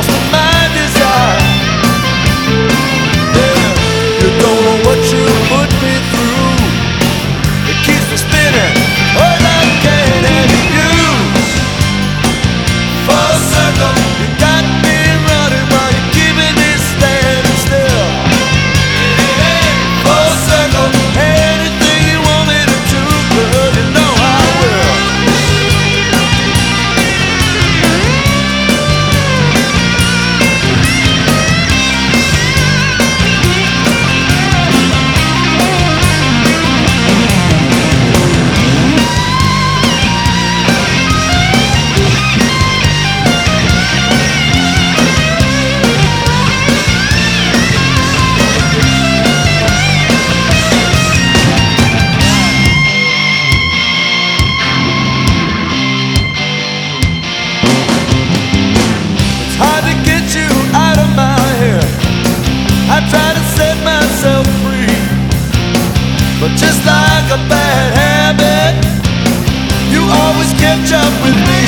just what my desire. Yeah, you don't know what you put me through. It keeps me spinning, all I can have you. Full circle, you got me running while you're keeping me standing still. Full circle, anything you want me to do, girl, you know I will. Hard to get you out of my head. I try to set myself free, but just like a bad habit, you always catch up with me.